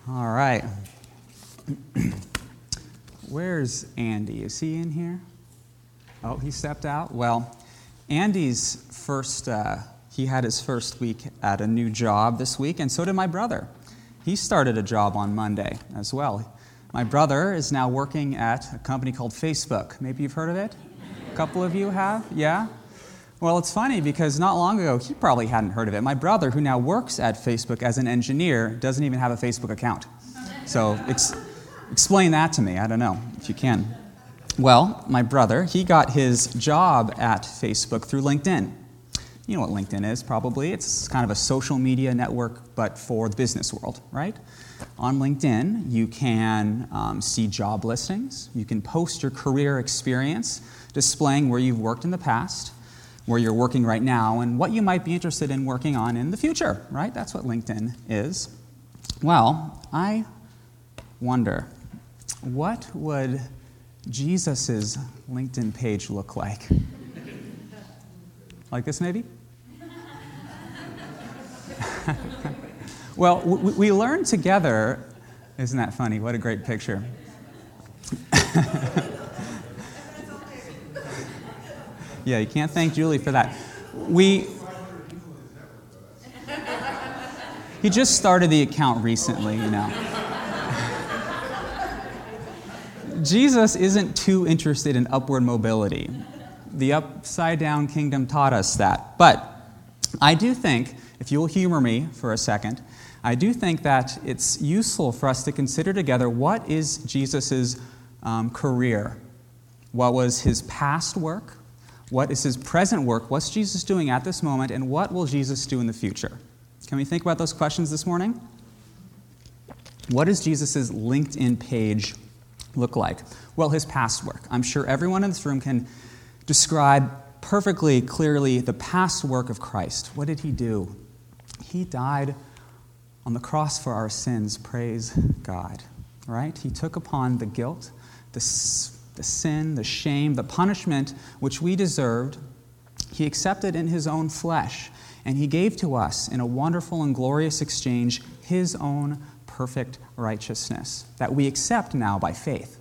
All right. Where's Andy? Is he in here? Oh, he stepped out? Well, Andy's he had his first week at a new job this week, and so did my brother. He started a job on Monday as well. My brother is now working at a company called Facebook. Maybe you've heard of it? A couple of you have? Yeah? Well, it's funny because not long ago, he probably hadn't heard of it. My brother, who now works at Facebook as an engineer, doesn't even have a Facebook account. So explain that to me. I don't know if you can. Well, my brother, he got his job at Facebook through LinkedIn. You know what LinkedIn is, probably. It's kind of a social media network, but for the business world, right? On LinkedIn, you can see job listings. You can post your career experience, displaying where you've worked in the past, where you're working right now, and what you might be interested in working on in the future, right? That's what LinkedIn is. Well, I wonder, what would Jesus' LinkedIn page look like? Like this, maybe? Well, we learned together, isn't that funny? What a great picture. Yeah, you can't thank Julie for that. He just started the account recently, you know. Jesus isn't too interested in upward mobility. The upside-down kingdom taught us that. But I do think, if you'll humor me for a second, I do think that it's useful for us to consider together what is Jesus' career. What was his past work? What is his present work? What's Jesus doing at this moment? And what will Jesus do in the future? Can we think about those questions this morning? What does Jesus' LinkedIn page look like? Well, his past work. I'm sure everyone in this room can describe perfectly clearly the past work of Christ. What did he do? He died on the cross for our sins, praise God, right? He took upon the guilt, the sin, the shame, the punishment which we deserved. He accepted in his own flesh, and he gave to us in a wonderful and glorious exchange his own perfect righteousness that we accept now by faith.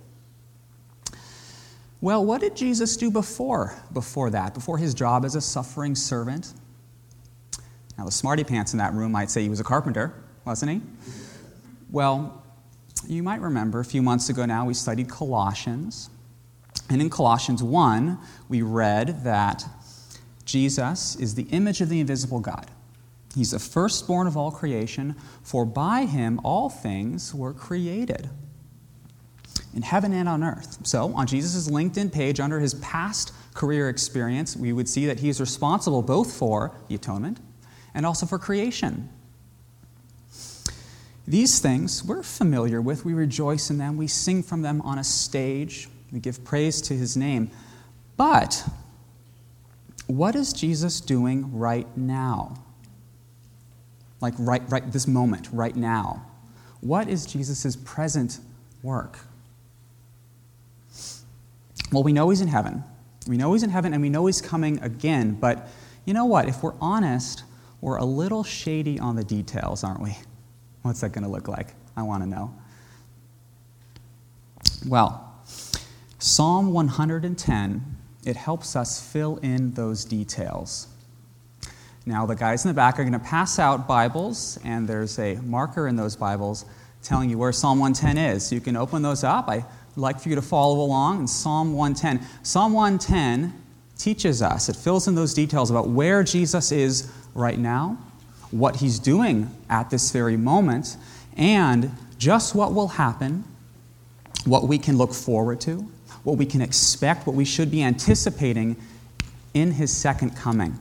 Well, what did Jesus do before that, before his job as a suffering servant? Now, the smarty pants in that room might say he was a carpenter, wasn't he? Well, you might remember a few months ago now we studied Colossians. And in Colossians 1, we read that Jesus is the image of the invisible God. He's the firstborn of all creation, for by him all things were created, in heaven and on earth. So, on Jesus' LinkedIn page, under his past career experience, we would see that he's responsible both for the atonement and also for creation. These things we're familiar with. We rejoice in them. We sing from them on a stage. We give praise to his name. But what is Jesus doing right now? Like right this moment, right now. What is Jesus' present work? Well, we know he's in heaven. We know he's in heaven, and we know he's coming again. But you know what? If we're honest, we're a little shady on the details, aren't we? What's that going to look like? I want to know. Well, Psalm 110, it helps us fill in those details. Now, the guys in the back are going to pass out Bibles, and there's a marker in those Bibles telling you where Psalm 110 is. So you can open those up. I'd like for you to follow along in Psalm 110. Psalm 110 teaches us, it fills in those details about where Jesus is right now, what he's doing at this very moment, and just what will happen, what we can look forward to, what we can expect, what we should be anticipating in his second coming.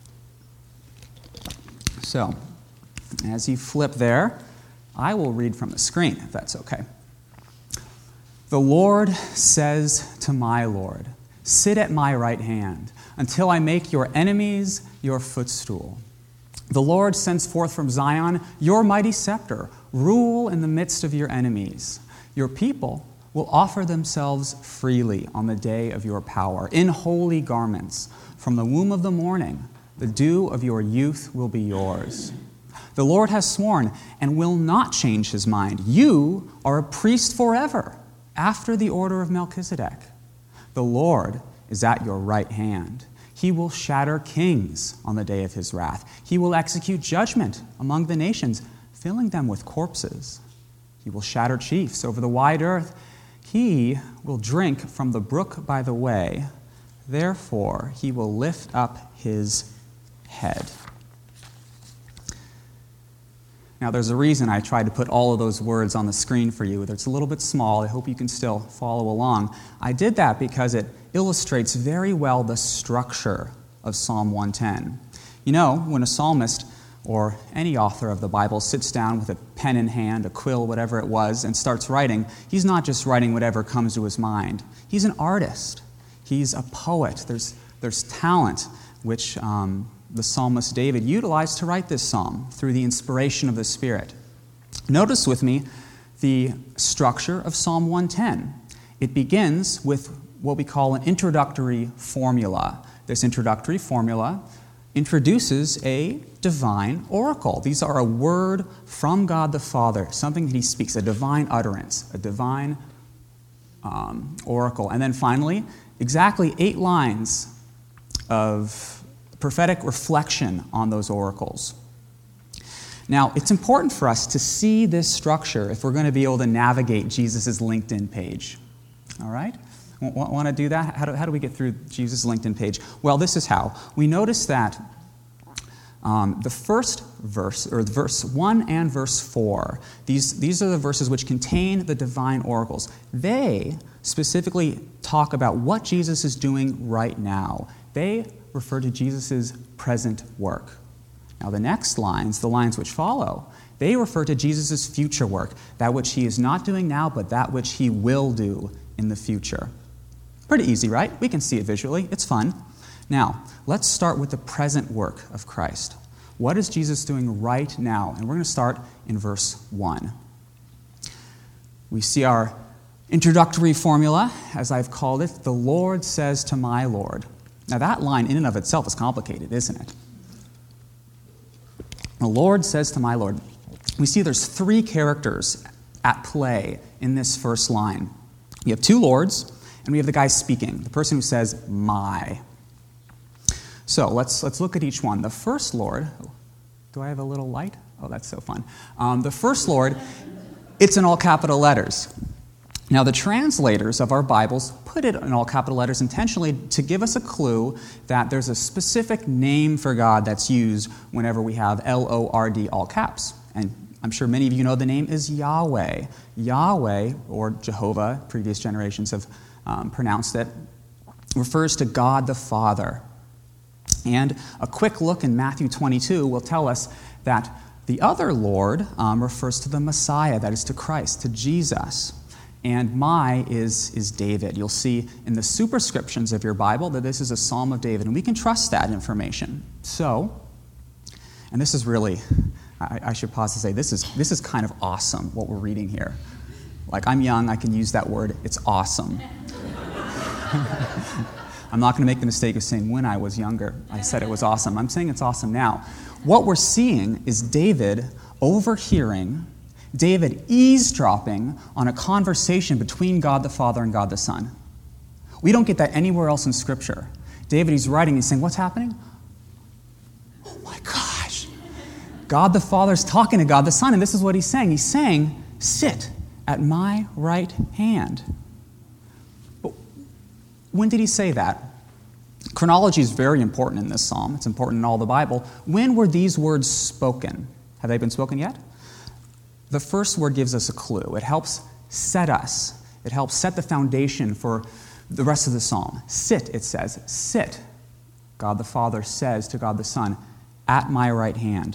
So, as you flip there, I will read from the screen, if that's okay. The Lord says to my Lord, "Sit at my right hand until I make your enemies your footstool." The Lord sends forth from Zion your mighty scepter. Rule in the midst of your enemies. Your people will offer themselves freely on the day of your power, in holy garments. From the womb of the morning, the dew of your youth will be yours. The Lord has sworn and will not change his mind. You are a priest forever, after the order of Melchizedek. The Lord is at your right hand. He will shatter kings on the day of his wrath. He will execute judgment among the nations, filling them with corpses. He will shatter chiefs over the wide earth. He will drink from the brook by the way. Therefore, he will lift up his head. Now, there's a reason I tried to put all of those words on the screen for you. It's a little bit small. I hope you can still follow along. I did that because it illustrates very well the structure of Psalm 110. You know, when a psalmist or any author of the Bible sits down with a pen in hand, a quill, whatever it was, and starts writing, he's not just writing whatever comes to his mind. He's an artist. He's a poet. There's talent, which the psalmist David utilized to write this psalm through the inspiration of the Spirit. Notice with me the structure of Psalm 110. It begins with what we call an introductory formula. This introductory formula introduces a divine oracle. These are a word from God the Father, something that he speaks, a divine utterance, a divine oracle. And then finally, exactly 8 lines of prophetic reflection on those oracles. Now, it's important for us to see this structure if we're going to be able to navigate Jesus' LinkedIn page. All right? Want to do that? How do we get through Jesus' LinkedIn page? Well, this is how. We notice that the first verse, or verse 1 and verse 4, these are the verses which contain the divine oracles. They specifically talk about what Jesus is doing right now. They refer to Jesus' present work. Now the next lines, the lines which follow, they refer to Jesus' future work, that which he is not doing now, but that which he will do in the future. Pretty easy, right? We can see it visually. It's fun. Now, let's start with the present work of Christ. What is Jesus doing right now? And we're going to start in verse 1. We see our introductory formula, as I've called it, the Lord says to my Lord. Now that line in and of itself is complicated, isn't it? The Lord says to my Lord. We see there's 3 characters at play in this first line. We have 2 lords, and we have the guy speaking, the person who says, my. So let's look at each one. The first Lord, do I have a little light? Oh, that's so fun. The first Lord, it's in all capital letters. Now, the translators of our Bibles put it in all capital letters intentionally to give us a clue that there's a specific name for God that's used whenever we have L-O-R-D, all caps. And I'm sure many of you know the name is Yahweh. Yahweh, or Jehovah, previous generations have pronounced it, refers to God the Father. And a quick look in Matthew 22 will tell us that the other Lord refers to the Messiah, that is to Christ, to Jesus. And my is David. You'll see in the superscriptions of your Bible that this is a Psalm of David, and we can trust that information. So, and this is really, I should pause to say, this is kind of awesome, what we're reading here. Like, I'm young, I can use that word, it's awesome. I'm not going to make the mistake of saying when I was younger, I said it was awesome. I'm saying it's awesome now. What we're seeing is David overhearing, David eavesdropping on a conversation between God the Father and God the Son. We don't get that anywhere else in Scripture. David, he's writing, he's saying, what's happening? Oh my gosh. God the Father's talking to God the Son, and this is what he's saying. He's saying, sit at my right hand. But when did he say that? Chronology is very important in this psalm. It's important in all the Bible. When were these words spoken? Have they been spoken yet? The first word gives us a clue. It helps set us. It helps set the foundation for the rest of the psalm. Sit, it says. Sit. God the Father says to God the Son, at my right hand.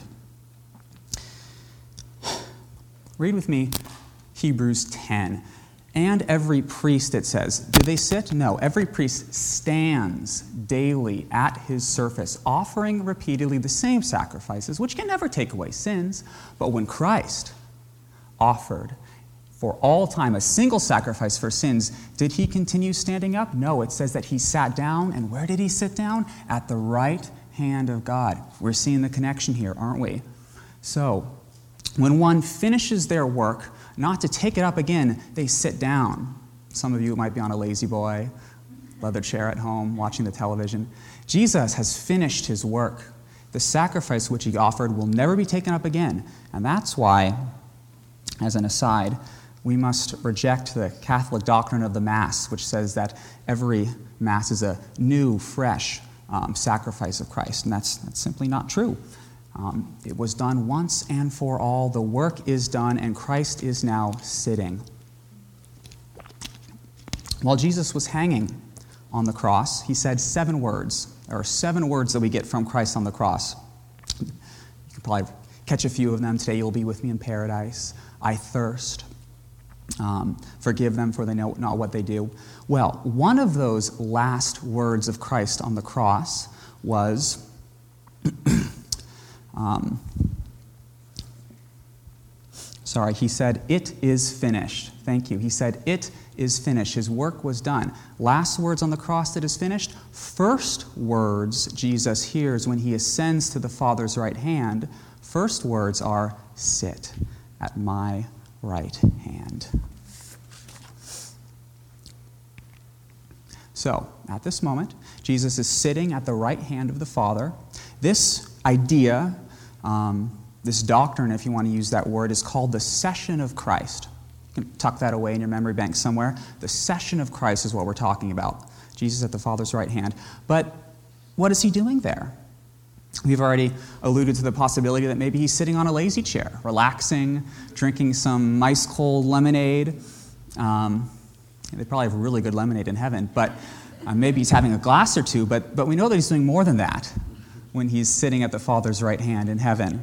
Read with me Hebrews 10. And every priest, it says. Do they sit? No. Every priest stands daily at his surface, offering repeatedly the same sacrifices, which can never take away sins. But when Christ offered for all time a single sacrifice for sins, did he continue standing up? No, it says that he sat down, and where did he sit down? At the right hand of God. We're seeing the connection here, aren't we? So, when one finishes their work, not to take it up again, they sit down. Some of you might be on a lazy boy, leather chair at home, watching the television. Jesus has finished his work. The sacrifice which he offered will never be taken up again. And that's why, as an aside, we must reject the Catholic doctrine of the Mass, which says that every Mass is a new, fresh sacrifice of Christ. And that's simply not true. It was done once and for all. The work is done, and Christ is now sitting. While Jesus was hanging on the cross, he said 7 words. There are 7 words that we get from Christ on the cross. You can probably catch a few of them today. You'll be with me in paradise. I thirst. Forgive them, for they know not what they do. Well, one of those last words of Christ on the cross was... he said, "It is finished." Thank you. He said, "It is finished." His work was done. Last words on the cross, that is finished. First words Jesus hears when he ascends to the Father's right hand. First words are, "Sit at my right hand." So, at this moment, Jesus is sitting at the right hand of the Father. This idea, this doctrine, if you want to use that word, is called the Session of Christ. You can tuck that away in your memory bank somewhere. The Session of Christ is what we're talking about. Jesus at the Father's right hand. But what is he doing there? We've already alluded to the possibility that maybe he's sitting on a lazy chair, relaxing, drinking some ice cold lemonade. They probably have really good lemonade in heaven, but maybe he's having a glass or two, but we know that he's doing more than that when he's sitting at the Father's right hand in heaven.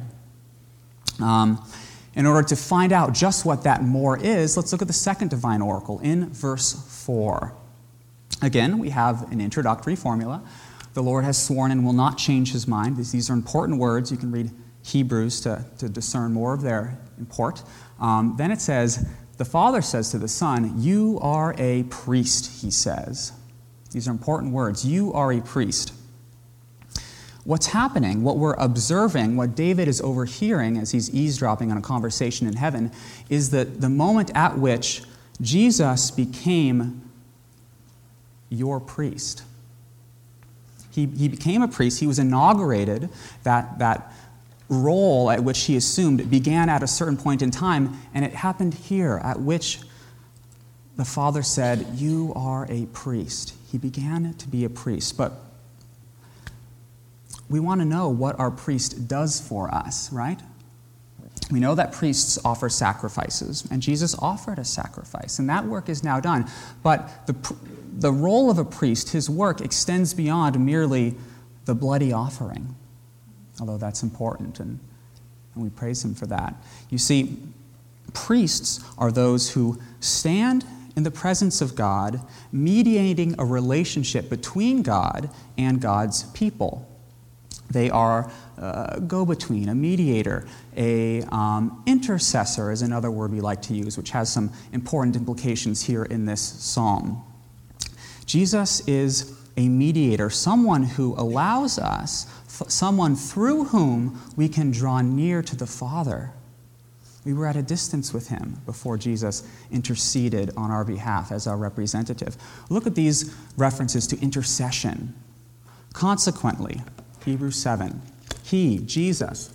In order to find out just what that more is, let's look at the second divine oracle in verse 4. Again, we have an introductory formula. The Lord has sworn and will not change his mind. These are important words. You can read Hebrews to discern more of their import. Then it says, the Father says to the Son, "You are a priest," he says. These are important words. You are a priest. What's happening, what we're observing, what David is overhearing as he's eavesdropping on a conversation in heaven, is that the moment at which Jesus became your priest. He became a priest. He was inaugurated. That role at which he assumed began at a certain point in time, and it happened here, at which the Father said, "You are a priest." He began to be a priest. But we want to know what our priest does for us, right? We know that priests offer sacrifices, and Jesus offered a sacrifice, and that work is now done. But the role of a priest, his work, extends beyond merely the bloody offering, although that's important, and we praise him for that. You see, priests are those who stand in the presence of God, mediating a relationship between God and God's people. They are a go-between, a mediator, a intercessor is another word we like to use, which has some important implications here in this psalm. Jesus is a mediator, someone who allows us, someone through whom we can draw near to the Father. We were at a distance with him before Jesus interceded on our behalf as our representative. Look at these references to intercession. Consequently, Hebrews 7, he, Jesus,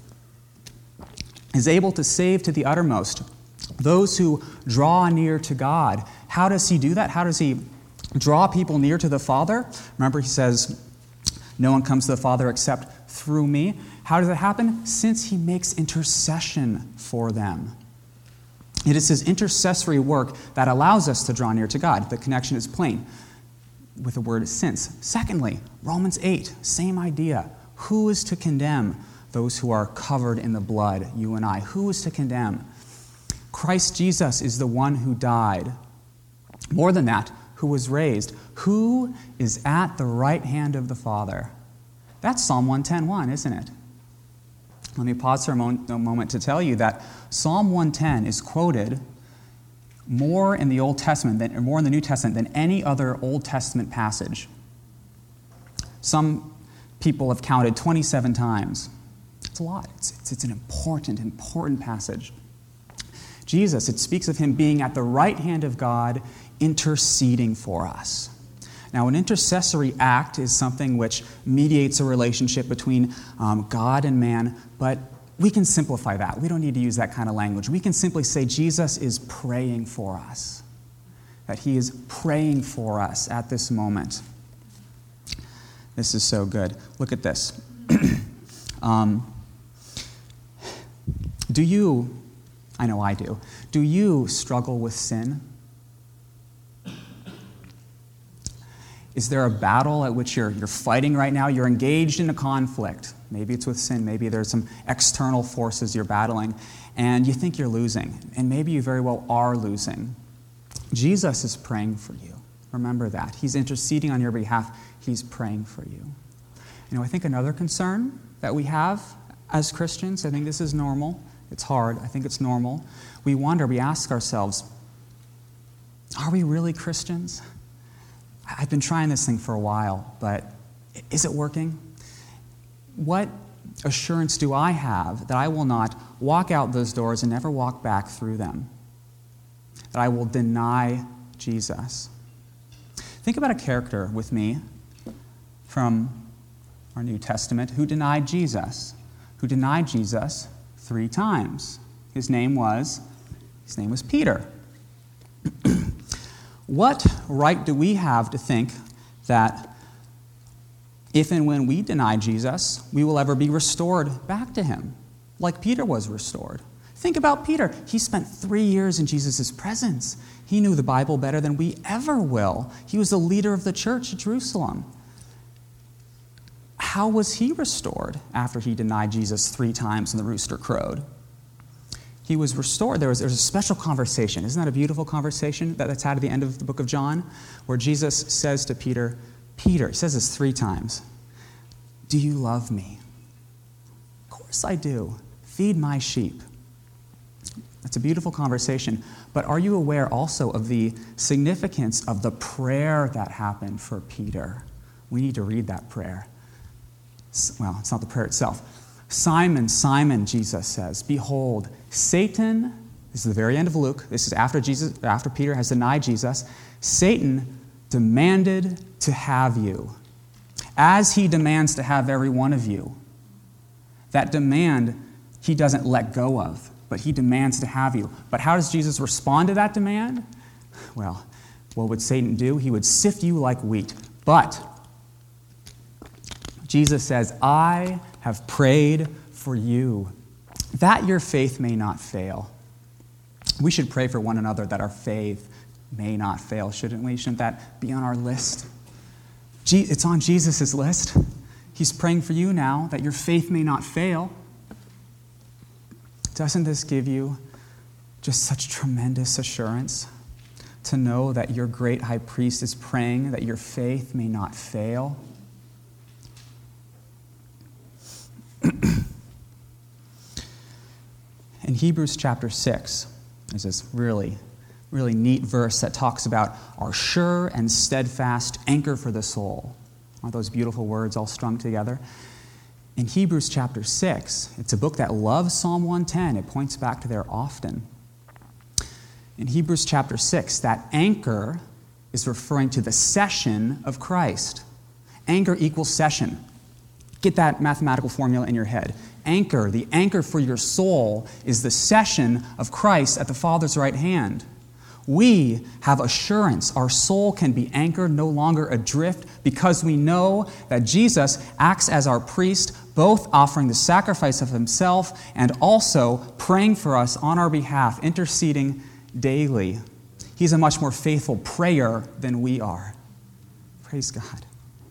is able to save to the uttermost those who draw near to God. How does he do that? How does he draw people near to the Father? Remember, he says, "No one comes to the Father except through me." How does it happen? Since he makes intercession for them. It is his intercessory work that allows us to draw near to God. The connection is plain with the word "since." Secondly, Romans 8, same idea. Who is to condemn those who are covered in the blood, you and I? Who is to condemn? Christ Jesus is the one who died. More than that, who was raised, who is at the right hand of the Father. That's Psalm 110:1, isn't it? Let me pause for a moment to tell you that Psalm 110 is quoted more in the New Testament than any other Old Testament passage. Some people have counted 27 times. It's a lot. It's an important passage. Jesus, it speaks of him being at the right hand of God, interceding for us. Now, an intercessory act is something which mediates a relationship between God and man, but we can simplify that. We don't need to use that kind of language. We can simply say Jesus is praying for us, that he is praying for us at this moment. This is so good. Look at this. I know I do you struggle with sin? Is there a battle at which you're fighting right now? You're engaged in a conflict. Maybe it's with sin. Maybe there's some external forces you're battling, and you think you're losing. And maybe you very well are losing. Jesus is praying for you. Remember that. He's interceding on your behalf. He's praying for you. I think another concern that we have as Christians, I think this is normal. It's hard. I think it's normal. We ask ourselves, are we really Christians? I've been trying this thing for a while, but is it working? What assurance do I have that I will not walk out those doors and never walk back through them? That I will deny Jesus? Think about a character with me from our New Testament who denied Jesus 3 times. His name was Peter. What right do we have to think that if and when we deny Jesus, we will ever be restored back to him, like Peter was restored? Think about Peter. He spent 3 years in Jesus' presence. He knew the Bible better than we ever will. He was the leader of the church at Jerusalem. How was he restored after he denied Jesus 3 times and the rooster crowed? He was restored. There was a special conversation. Isn't that a beautiful conversation that's had at the end of the book of John, where Jesus says to Peter, he says this 3 times, "Do you love me?" "Of course I do. Feed my sheep." That's a beautiful conversation. But are you aware also of the significance of the prayer that happened for Peter? We need to read that prayer. Well, it's not the prayer itself. "Simon, Simon," Jesus says, "behold, Satan," this is the very end of Luke, this is after Peter has denied Jesus, "Satan demanded to have you, as he demands to have every one of you." That demand he doesn't let go of, but he demands to have you. But how does Jesus respond to that demand? Well, what would Satan do? He would sift you like wheat. But Jesus says, "I have prayed for you, that your faith may not fail." We should pray for one another that our faith may not fail, shouldn't we? Shouldn't that be on our list? It's on Jesus' list. He's praying for you now that your faith may not fail. Doesn't this give you just such tremendous assurance to know that your great high priest is praying that your faith may not fail? In Hebrews chapter 6, there's this really neat verse that talks about our sure and steadfast anchor for the soul. Aren't those beautiful words all strung together? In Hebrews chapter 6, it's a book that loves Psalm 110. It points back to there often. In Hebrews chapter 6, that anchor is referring to the session of Christ. Anchor equals session. Get that mathematical formula in your head. Anchor, the anchor for your soul, is the session of Christ at the Father's right hand. We have assurance. Our soul can be anchored, no longer adrift, because we know that Jesus acts as our priest, both offering the sacrifice of himself and also praying for us on our behalf, interceding daily. He's a much more faithful prayer than we are. Praise God.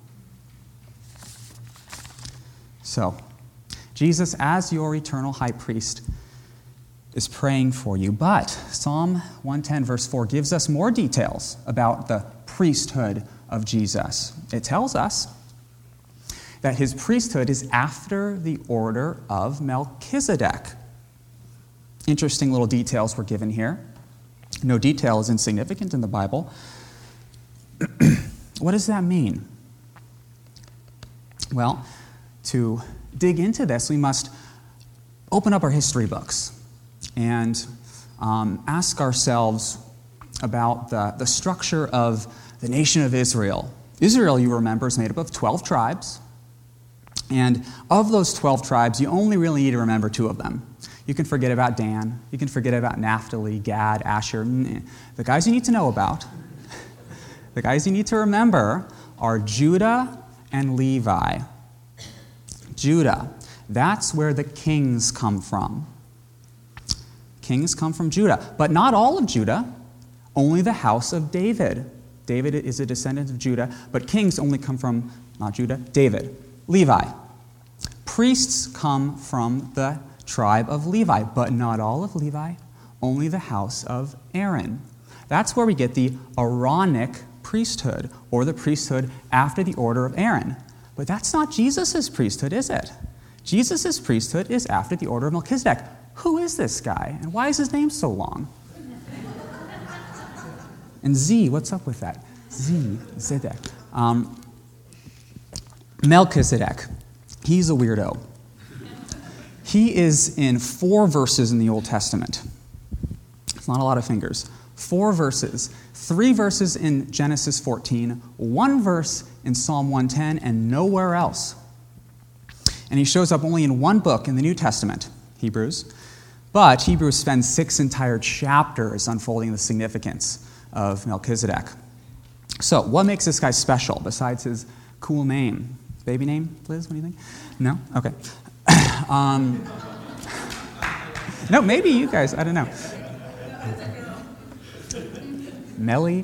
So, Jesus, as your eternal high priest, is praying for you. But Psalm 110, verse 4, gives us more details about the priesthood of Jesus. It tells us that his priesthood is after the order of Melchizedek. Interesting little details were given here. No detail is insignificant in the Bible. What does that mean? Well, to dig into this, we must open up our history books and ask ourselves about the structure of the nation of Israel. Israel, you remember, is made up of 12 tribes. And of those 12 tribes, you only really need to remember 2 of them. You can forget about Dan. You can forget about Naphtali, Gad, Asher. The guys you need to know about, the guys you need to remember are Judah and Levi. Judah, that's where the kings come from. Kings come from Judah, but not all of Judah, only the house of David. David is a descendant of Judah, but kings only come from, not Judah, David. Levi. Priests come from the tribe of Levi, but not all of Levi, only the house of Aaron. That's where we get the Aaronic priesthood, or the priesthood after the order of Aaron. But that's not Jesus' priesthood, is it? Jesus' priesthood is after the order of Melchizedek. Who is this guy, and why is his name so long? And Z, what's up with that? Zedek. Melchizedek, he's a weirdo. He is in 4 verses in the Old Testament. It's not a lot of fingers. 4 verses. 3 verses in Genesis 14, 1 verse in Psalm 110, and nowhere else. And he shows up only in 1 book in the New Testament, Hebrews. But Hebrews spends 6 entire chapters unfolding the significance of Melchizedek. So, what makes this guy special besides his cool name? Baby name, Liz? What do you think? No? Okay. No, maybe you guys, I don't know. Melly?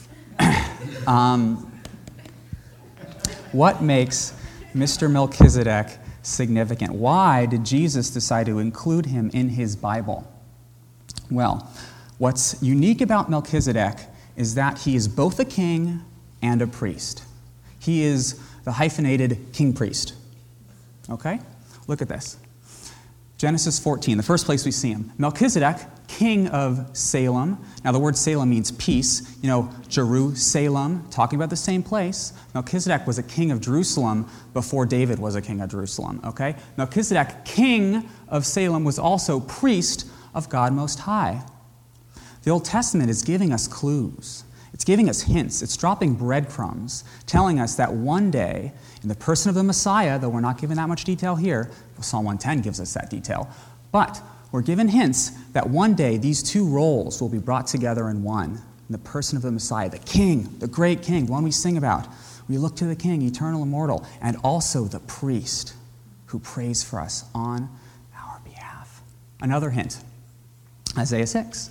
What makes Mr. Melchizedek significant? Why did Jesus decide to include him in his Bible? Well, what's unique about Melchizedek is that he is both a king and a priest. He is the hyphenated king-priest. Okay? Look at this. Genesis 14, the first place we see him. Melchizedek, king of Salem. Now, the word Salem means peace. You know, Jerusalem, talking about the same place. Melchizedek was a king of Jerusalem before David was a king of Jerusalem, okay? Melchizedek, king of Salem, was also priest of God Most High. The Old Testament is giving us clues. It's giving us hints. It's dropping breadcrumbs, telling us that one day, in the person of the Messiah, though we're not given that much detail here, Psalm 110 gives us that detail, but we're given hints that one day these 2 roles will be brought together in one, in the person of the Messiah, the King, the great King, the one we sing about. We look to the King, eternal, immortal, and also the priest who prays for us on our behalf. Another hint, Isaiah 6.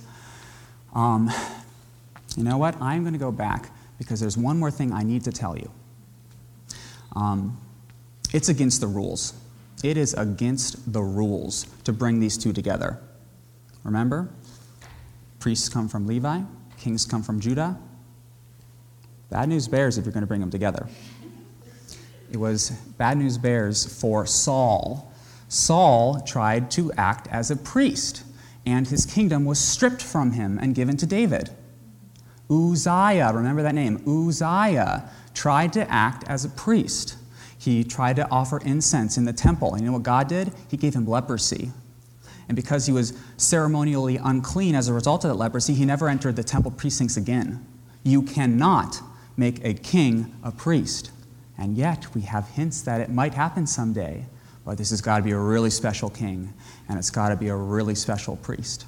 You know what? I'm going to go back because there's one more thing I need to tell you. It's against the rules. It is against the rules to bring these 2 together. Remember? Priests come from Levi. Kings come from Judah. Bad news bears if you're going to bring them together. It was bad news bears for Saul. Saul tried to act as a priest, and his kingdom was stripped from him and given to David. Uzziah, remember that name, Uzziah, tried to act as a priest. He tried to offer incense in the temple. And you know what God did? He gave him leprosy. And because he was ceremonially unclean as a result of that leprosy, he never entered the temple precincts again. You cannot make a king a priest. And yet we have hints that it might happen someday. But this has got to be a really special king, and it's got to be a really special priest.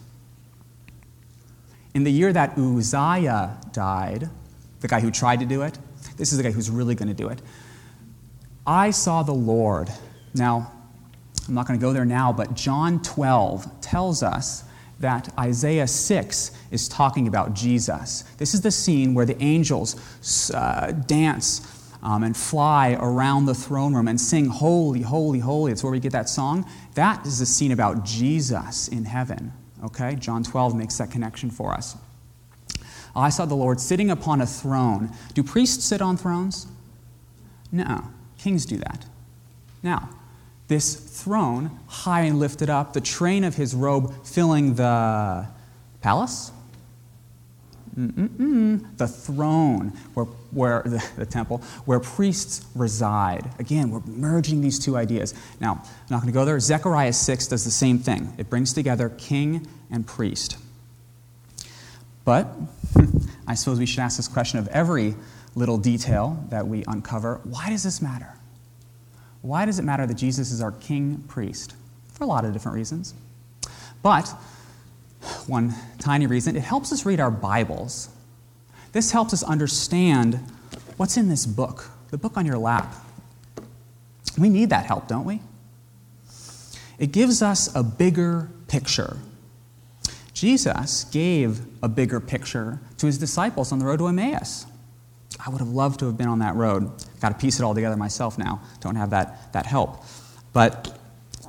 In the year that Uzziah died, the guy who tried to do it, this is the guy who's really going to do it. I saw the Lord. Now, I'm not going to go there now, but John 12 tells us that Isaiah 6 is talking about Jesus. This is the scene where the angels dance and fly around the throne room and sing, "Holy, holy, holy." It's where we get that song. That is a scene about Jesus in heaven. Okay? John 12 makes that connection for us. I saw the Lord sitting upon a throne. Do priests sit on thrones? No. Kings do that. Now, this throne, high and lifted up, the train of his robe filling the palace? The throne, where the temple, where priests reside. Again, we're merging these two ideas. Now, I'm not going to go there. Zechariah 6 does the same thing. It brings together king and priest. But I suppose we should ask this question of every little detail that we uncover. Why does this matter? Why does it matter that Jesus is our king priest? For a lot of different reasons. But one tiny reason, it helps us read our Bibles. This helps us understand what's in this book, the book on your lap. We need that help, don't we? It gives us a bigger picture. Jesus gave a bigger picture to his disciples on the road to Emmaus. I would have loved to have been on that road. Got to piece it all together myself now. Don't have that help. But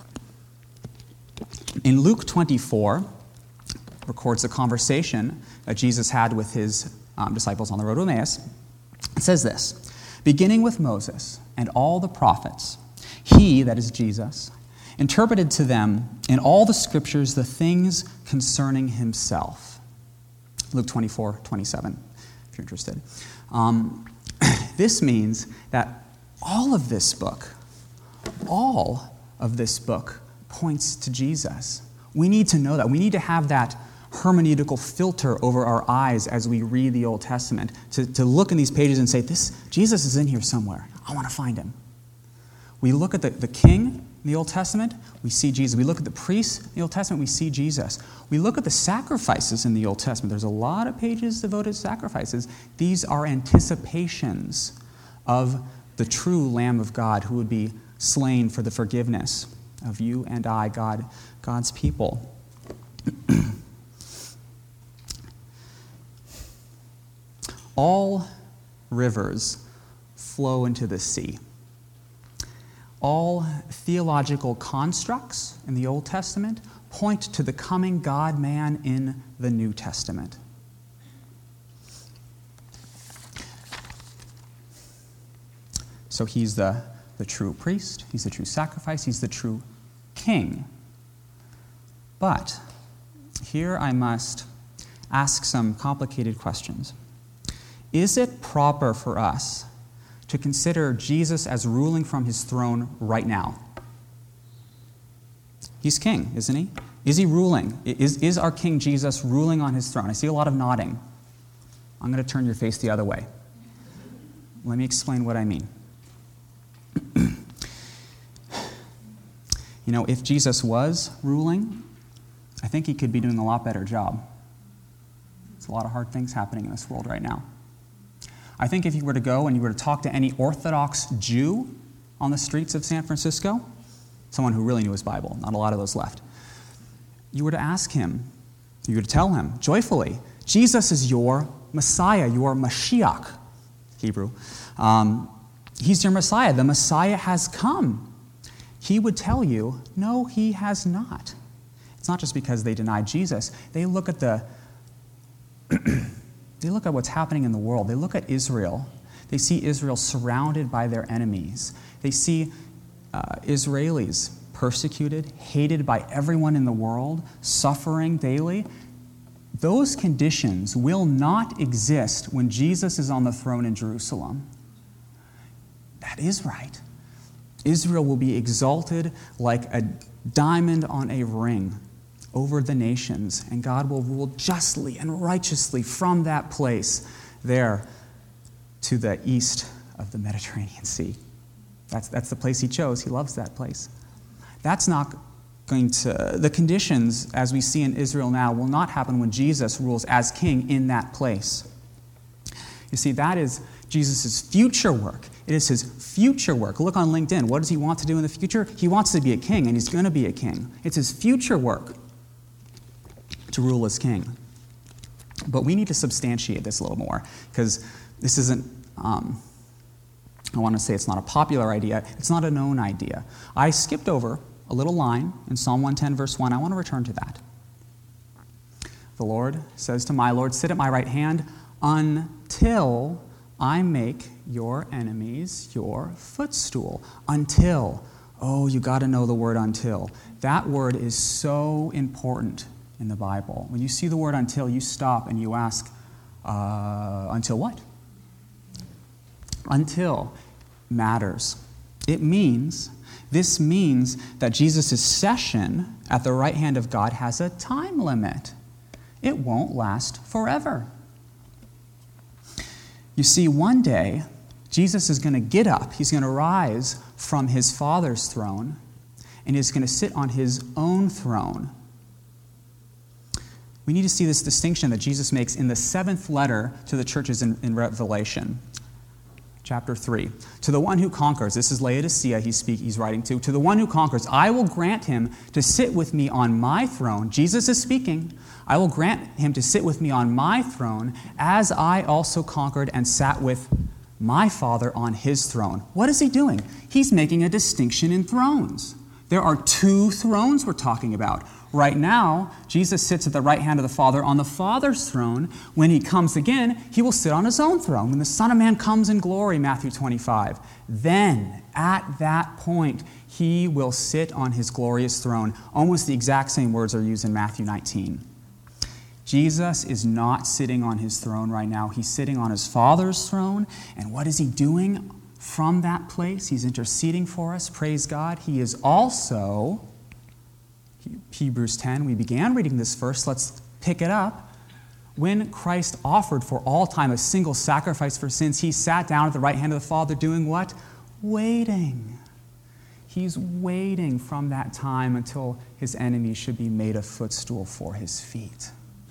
in Luke 24, records a conversation that Jesus had with his disciples on the road to Emmaus. It says this, beginning with Moses and all the prophets, he, that is Jesus, interpreted to them in all the scriptures the things concerning himself. Luke 24:27, if you're interested. This means that all of this book points to Jesus. We need to know that. We need to have that hermeneutical filter over our eyes as we read the Old Testament, to look in these pages and say, Jesus is in here somewhere. I want to find him. We look at the king in the Old Testament, we see Jesus. We look at the priests in the Old Testament, we see Jesus. We look at the sacrifices in the Old Testament. There's a lot of pages devoted to sacrifices. These are anticipations of the true Lamb of God who would be slain for the forgiveness of you and I, God's people. All rivers flow into the sea. All theological constructs in the Old Testament point to the coming God-man in the New Testament. So he's the true priest, he's the true sacrifice, he's the true king. But here I must ask some complicated questions. Is it proper for us to consider Jesus as ruling from his throne right now? He's king, isn't he? Is he ruling? Is our King Jesus ruling on his throne? I see a lot of nodding. I'm going to turn your face the other way. Let me explain what I mean. If Jesus was ruling, I think he could be doing a lot better job. There's a lot of hard things happening in this world right now. I think if you were to go and you were to talk to any Orthodox Jew on the streets of San Francisco, someone who really knew his Bible, not a lot of those left, you were to ask him, you were to tell him joyfully, Jesus is your Messiah, your Mashiach, Hebrew. He's your Messiah. The Messiah has come. He would tell you, no, he has not. It's not just because they denied Jesus. They look at what's happening in the world. They look at Israel. They see Israel surrounded by their enemies. They see Israelis persecuted, hated by everyone in the world, suffering daily. Those conditions will not exist when Jesus is on the throne in Jerusalem. That is right. Israel will be exalted like a diamond on a ring over the nations, and God will rule justly and righteously from that place there to the east of the Mediterranean Sea. That's the place he chose. He loves that place. That's not going to... The conditions, as we see in Israel now, will not happen when Jesus rules as king in that place. You see, that is Jesus' future work. It is his future work. Look on LinkedIn. What does he want to do in the future? He wants to be a king, and he's going to be a king. It's his future work to rule as king. But we need to substantiate this a little more, because this isn't, I want to say it's not a popular idea. It's not a known idea. I skipped over a little line in Psalm 110, verse 1. I want to return to that. The Lord says to my Lord, sit at my right hand until I make your enemies your footstool. Until. Oh, you got to know the word until. That word is so important in the Bible. When you see the word until, you stop and you ask, Until what? Until matters. This means that Jesus' session at the right hand of God has a time limit. It won't last forever. You see, one day, Jesus is going to get up. He's going to rise from his Father's throne, and he's going to sit on his own throne. We need to see this distinction that Jesus makes in the 7th letter to the churches in Revelation. Chapter 3. To the one who conquers, this is Laodicea he's writing to the one who conquers, I will grant him to sit with me on my throne. Jesus is speaking. I will grant him to sit with me on my throne, as I also conquered and sat with my Father on his throne. What is he doing? He's making a distinction in thrones. There are 2 thrones we're talking about. Right now, Jesus sits at the right hand of the Father on the Father's throne. When he comes again, he will sit on his own throne. When the Son of Man comes in glory, Matthew 25, then at that point, he will sit on his glorious throne. Almost the exact same words are used in Matthew 19. Jesus is not sitting on his throne right now. He's sitting on his Father's throne. And what is he doing from that place? He's interceding for us. Praise God. He is also, Hebrews 10, we began reading this verse. Let's pick it up. When Christ offered for all time a single sacrifice for sins, he sat down at the right hand of the Father doing what? Waiting. He's waiting from that time until his enemies should be made a footstool for his feet.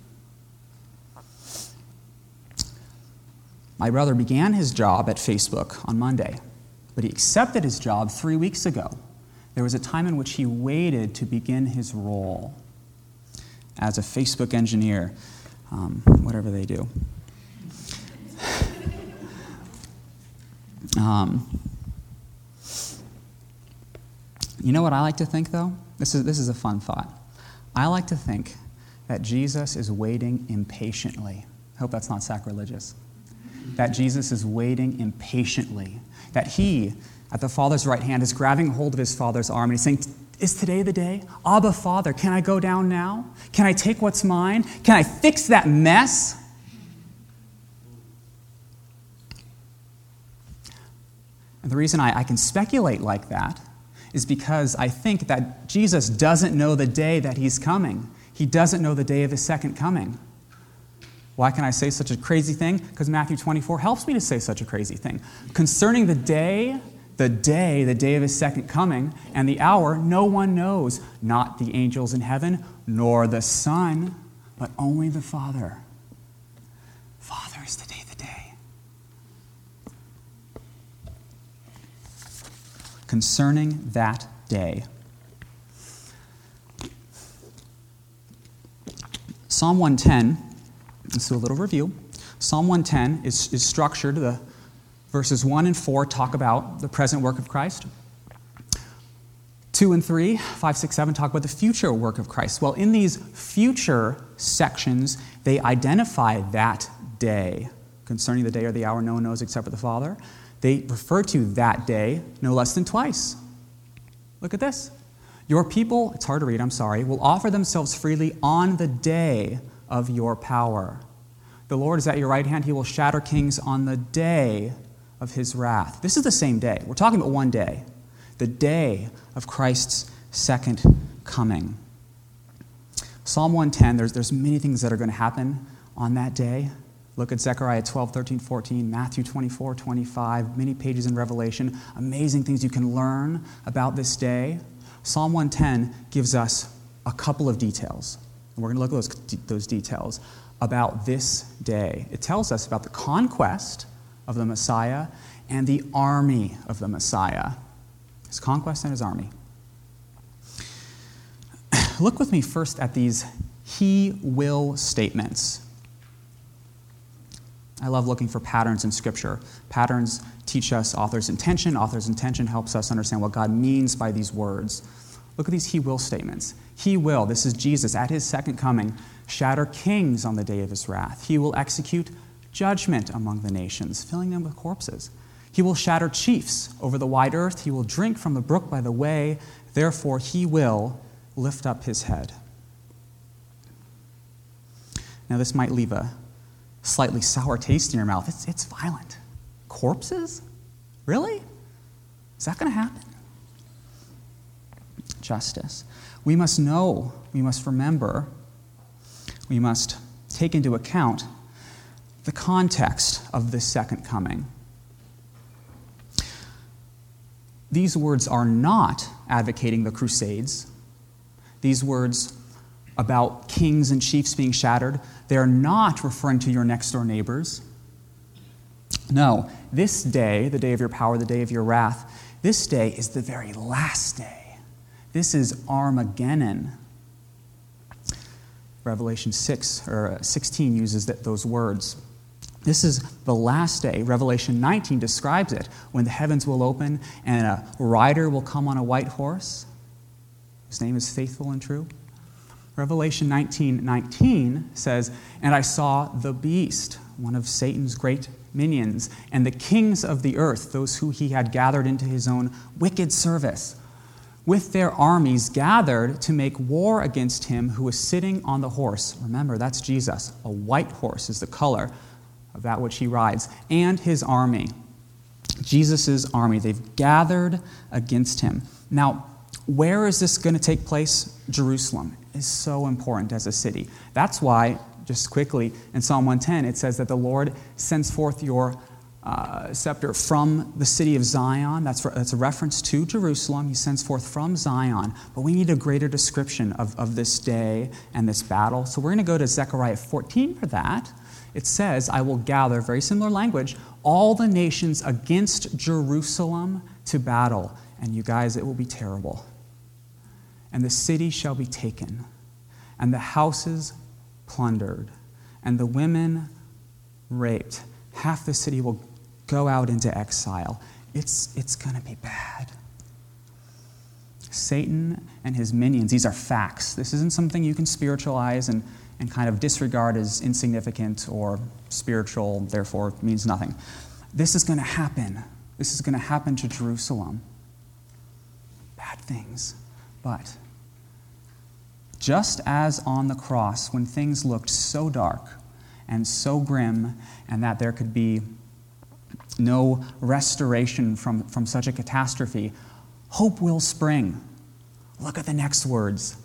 My brother began his job at Facebook on Monday, but he accepted his job 3 weeks ago. There was a time in which he waited to begin his role as a Facebook engineer, whatever they do. You know what I like to think, though? This is a fun thought. I like to think that Jesus is waiting impatiently. I hope that's not sacrilegious. That Jesus is waiting impatiently. That he, at the Father's right hand, is grabbing hold of his Father's arm and he's saying, is today the day? Abba, Father, can I go down now? Can I take what's mine? Can I fix that mess? And the reason I can speculate like that is because I think that Jesus doesn't know the day that he's coming. He doesn't know the day of his second coming. Why can I say such a crazy thing? Because Matthew 24 helps me to say such a crazy thing. Concerning the day of his second coming, and the hour, no one knows, not the angels in heaven, nor the Son, but only the Father. Father is the day of the day. Concerning that day. Psalm 110, let's do a little review. Psalm 110 is structured. The verses 1 and 4 talk about the present work of Christ. 2 and 3, 5, 6, 7 talk about the future work of Christ. Well, in these future sections, they identify that day. Concerning the day or the hour, no one knows except for the Father. They refer to that day no less than twice. Look at this. Your people, it's hard to read, I'm sorry, will offer themselves freely on the day of your power. The Lord is at your right hand. He will shatter kings on the day of his wrath. This is the same day. We're talking about one day. The day of Christ's second coming. Psalm 110, there's many things that are going to happen on that day. Look at Zechariah 12, 13, 14, Matthew 24, 25, many pages in Revelation. Amazing things you can learn about this day. Psalm 110 gives us a couple of details. And we're going to look at those details about this day. It tells us about the conquest of the Messiah and the army of the Messiah. His conquest and his army. Look with me first at these he will statements. I love looking for patterns in Scripture. Patterns teach us author's intention. Author's intention helps us understand what God means by these words. Look at these he will statements. He will, this is Jesus, at his second coming, shatter kings on the day of his wrath. He will execute judgment among the nations, filling them with corpses. He will shatter chiefs over the wide earth. He will drink from the brook by the way. Therefore, he will lift up his head. Now, this might leave a slightly sour taste in your mouth. It's violent. Corpses? Really? Is that going to happen? Justice. We must know, we must remember, we must take into account the context of this second coming. These words are not advocating the Crusades. These words about kings and chiefs being shattered, they are not referring to your next-door neighbors. No, this day, the day of your power, the day of your wrath, this day is the very last day. This is Armageddon. Revelation 16 uses those words. This is the last day. Revelation 19 describes it, when the heavens will open and a rider will come on a white horse. His name is Faithful and True. Revelation 19:19 says, "And I saw the beast, one of Satan's great minions, and the kings of the earth, those who he had gathered into his own wicked service, with their armies gathered to make war against him who was sitting on the horse." Remember, that's Jesus. A white horse is the color of that which he rides, and his army. Jesus' army. They've gathered against him. Now, where is this going to take place? Jerusalem is so important as a city. That's why, just quickly, in Psalm 110, it says that the Lord sends forth your scepter from the city of Zion. That's a reference to Jerusalem. He sends forth from Zion. But we need a greater description of this day and this battle. So we're going to go to Zechariah 14 for that. It says, "I will gather," very similar language, "all the nations against Jerusalem to battle." And you guys, it will be terrible. "And the city shall be taken, and the houses plundered, and the women raped. Half the city will go out into exile." It's going to be bad. Satan and his minions, these are facts. This isn't something you can spiritualize and kind of disregard as insignificant or spiritual, therefore means nothing. This is going to happen. This is going to happen to Jerusalem. Bad things. But just as on the cross, when things looked so dark and so grim, and that there could be no restoration from such a catastrophe, hope will spring. Look at the next words.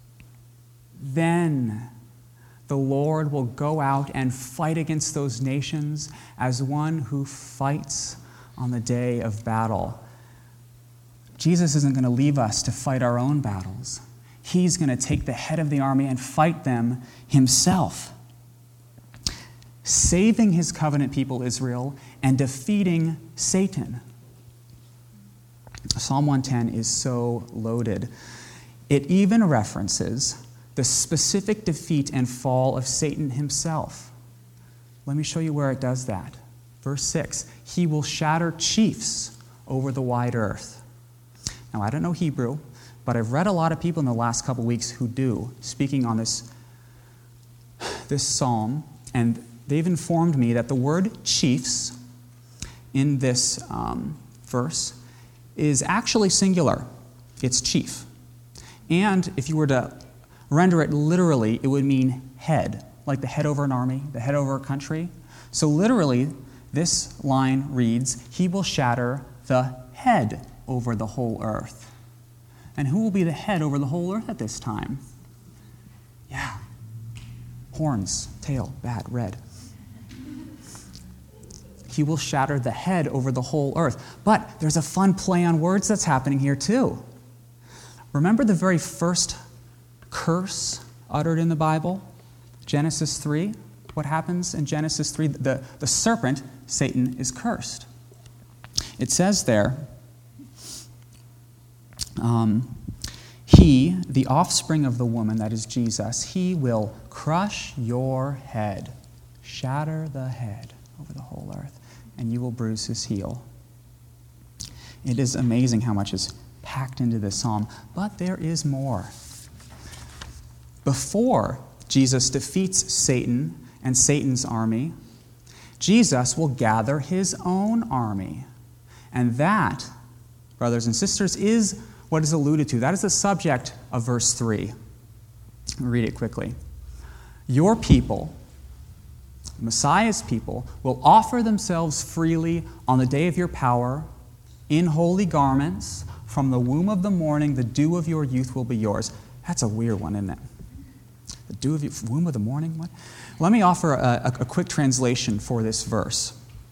"Then the Lord will go out and fight against those nations as one who fights on the day of battle." Jesus isn't going to leave us to fight our own battles. He's going to take the head of the army and fight them himself, saving his covenant people Israel and defeating Satan. Psalm 110 is so loaded. It even references the specific defeat and fall of Satan himself. Let me show you where it does that. Verse 6, "He will shatter chiefs over the wide earth." Now, I don't know Hebrew, but I've read a lot of people in the last couple weeks who do, speaking on this psalm, and they've informed me that the word chiefs in this verse is actually singular. It's chief. And if you were to render it literally, it would mean head, like the head over an army, the head over a country. So literally, this line reads, "He will shatter the head over the whole earth." And who will be the head over the whole earth at this time? Yeah. Horns, tail, bad, red. He will shatter the head over the whole earth. But there's a fun play on words that's happening here too. Remember the very first curse uttered in the Bible? Genesis 3. What happens in Genesis 3? The serpent, Satan, is cursed. It says there, he, the offspring of the woman, that is Jesus, he will crush your head, shatter the head over the whole earth, and you will bruise his heel. It is amazing how much is packed into this psalm, but there is more. Before Jesus defeats Satan and Satan's army, Jesus will gather his own army. And that, brothers and sisters, is what is alluded to. That is the subject of verse 3. I'll read it quickly. "Your people Messiah's people, will offer themselves freely on the day of your power in holy garments. From the womb of the morning, the dew of your youth will be yours. That's a weird one, isn't it? The dew of your womb of the morning? What? Let me offer a quick translation for this verse.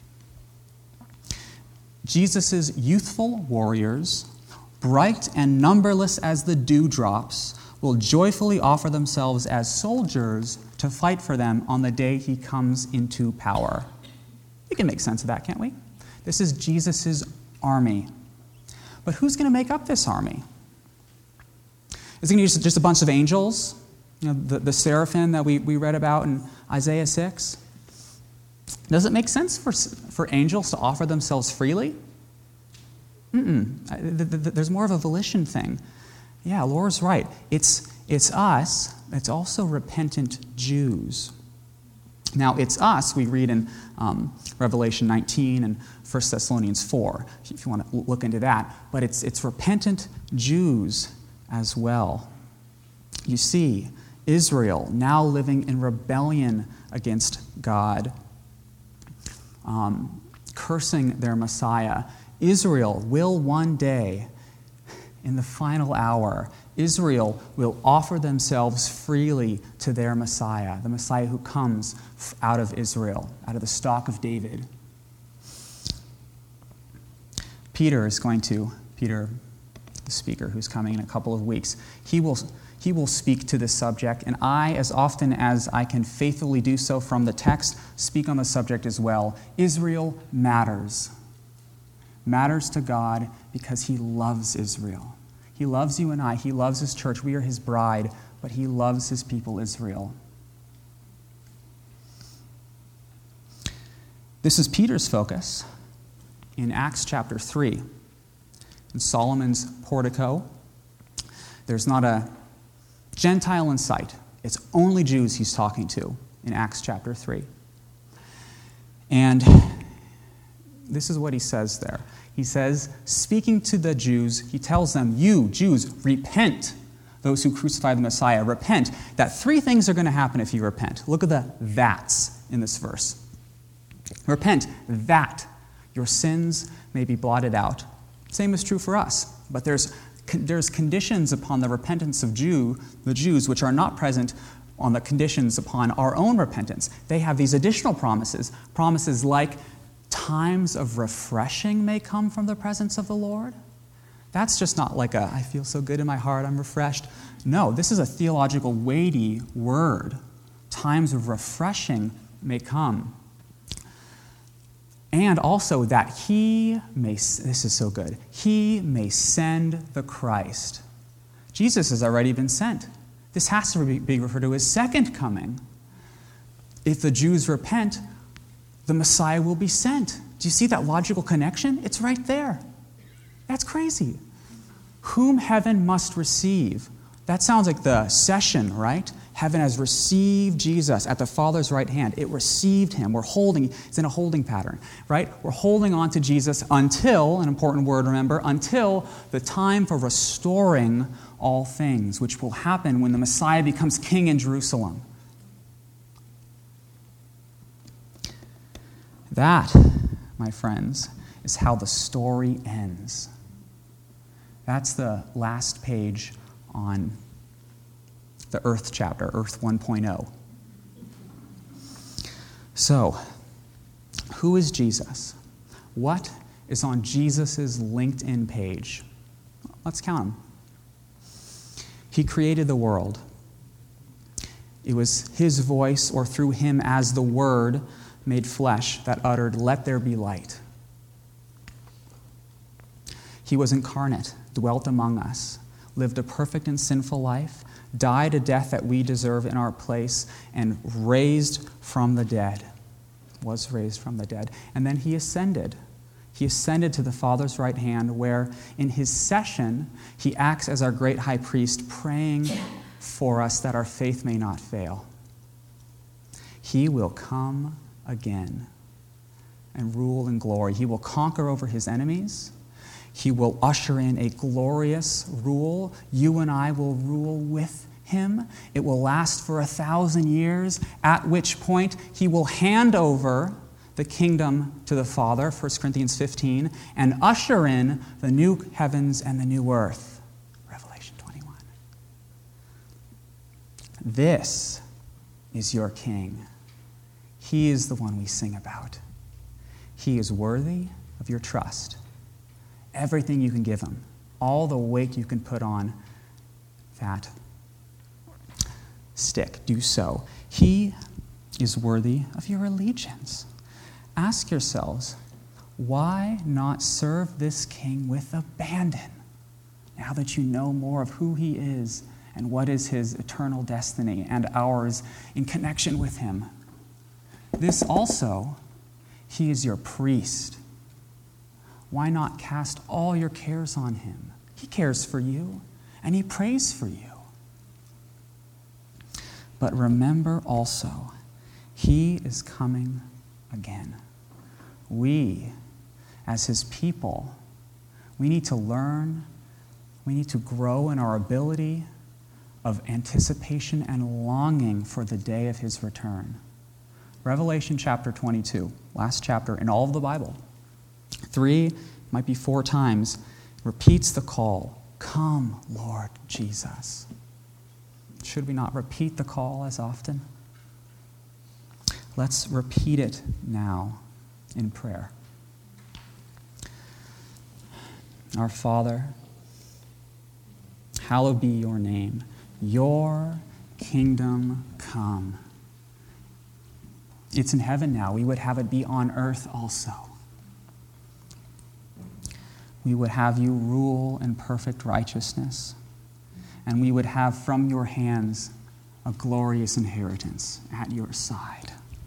Jesus' youthful warriors, bright and numberless as the dewdrops, will joyfully offer themselves as soldiers to fight for them on the day he comes into power. We can make sense of that, can't we? This is Jesus' army. But who's going to make up this army? Is it going to be just a bunch of angels? You know, the seraphim that we read about in Isaiah 6? Does it make sense for angels to offer themselves freely? There's more of a volition thing. Yeah, Laura's right. It's us. It's also repentant Jews. Now, it's us, we read in Revelation 19 and 1 Thessalonians 4, if you want to look into that. But it's repentant Jews as well. You see, Israel now living in rebellion against God, cursing their Messiah. Israel will one day, in the final hour, Israel will offer themselves freely to their Messiah, the Messiah who comes out of Israel, out of the stock of David. Peter, the speaker who's coming in a couple of weeks, he will speak to this subject, and I, as often as I can faithfully do so from the text, speak on the subject as well. Israel matters. Matters to God because he loves Israel. He loves you and I. He loves his church. We are his bride, but he loves his people, Israel. This is Peter's focus in Acts chapter 3. In Solomon's portico, there's not a Gentile in sight. It's only Jews he's talking to in Acts chapter 3. And this is what he says there. He says, speaking to the Jews, he tells them, you, Jews, repent, those who crucify the Messiah. Repent. That three things are going to happen if you repent. Look at the that's in this verse. Repent, that your sins may be blotted out. Same is true for us. But there's conditions upon the repentance of the Jews, which are not present on the conditions upon our own repentance. They have these additional promises like times of refreshing may come from the presence of the Lord. That's just not like I feel so good in my heart, I'm refreshed. No, this is a theological weighty word. Times of refreshing may come. And also that he may, this is so good, he may send the Christ. Jesus has already been sent. This has to be referred to as second coming. If the Jews repent, the Messiah will be sent. Do you see that logical connection? It's right there. That's crazy. Whom heaven must receive. That sounds like the session, right? Heaven has received Jesus at the Father's right hand. It received him. It's in a holding pattern, right? We're holding on to Jesus until, an important word, remember, until the time for restoring all things, which will happen when the Messiah becomes king in Jerusalem. That, my friends, is how the story ends. That's the last page on the Earth chapter, Earth 1.0. So, who is Jesus? What is on Jesus' LinkedIn page? Let's count them. He created the world. It was his voice, or through him as the Word made flesh, that uttered, "Let there be light." He was incarnate, dwelt among us, lived a perfect and sinful life, died a death that we deserve in our place, and was raised from the dead. And then he ascended. He ascended to the Father's right hand, where in his session, he acts as our great high priest, praying for us that our faith may not fail. He will come again and rule in glory. He will conquer over his enemies. He will usher in a glorious rule. You and I will rule with him. It will last for 1,000 years, at which point he will hand over the kingdom to the Father, 1 Corinthians 15, and usher in the new heavens and the new earth, Revelation 21. This is your King. He is the one we sing about. He is worthy of your trust. Everything you can give him, all the weight you can put on that stick, do so. He is worthy of your allegiance. Ask yourselves, why not serve this King with abandon now that you know more of who he is and what is his eternal destiny and ours in connection with him? This also, he is your priest. Why not cast all your cares on him? He cares for you, and he prays for you. But remember also, he is coming again. We, as his people, we need to learn, we need to grow in our ability of anticipation and longing for the day of his return. Revelation chapter 22, last chapter in all of the Bible, 3, might be 4 times, repeats the call, "Come, Lord Jesus." Should we not repeat the call as often? Let's repeat it now in prayer. Our Father, hallowed be your name. Your kingdom come. It's in heaven now. We would have it be on earth also. We would have you rule in perfect righteousness, and we would have from your hands a glorious inheritance at your side.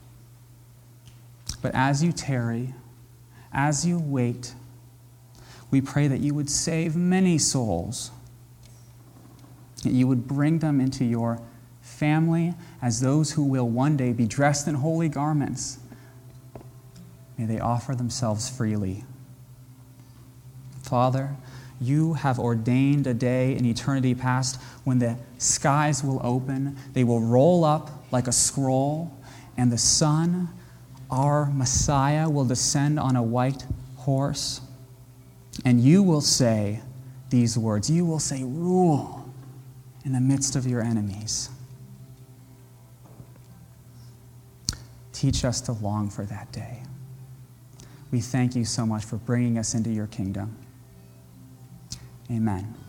But as you tarry, as you wait, we pray that you would save many souls, that you would bring them into your family as those who will one day be dressed in holy garments. May they offer themselves freely. Father, you have ordained a day in eternity past when the skies will open, they will roll up like a scroll, and the Son, our Messiah, will descend on a white horse, and you will say these words. You will say, "Rule in the midst of your enemies." Teach us to long for that day. We thank you so much for bringing us into your kingdom. Amen.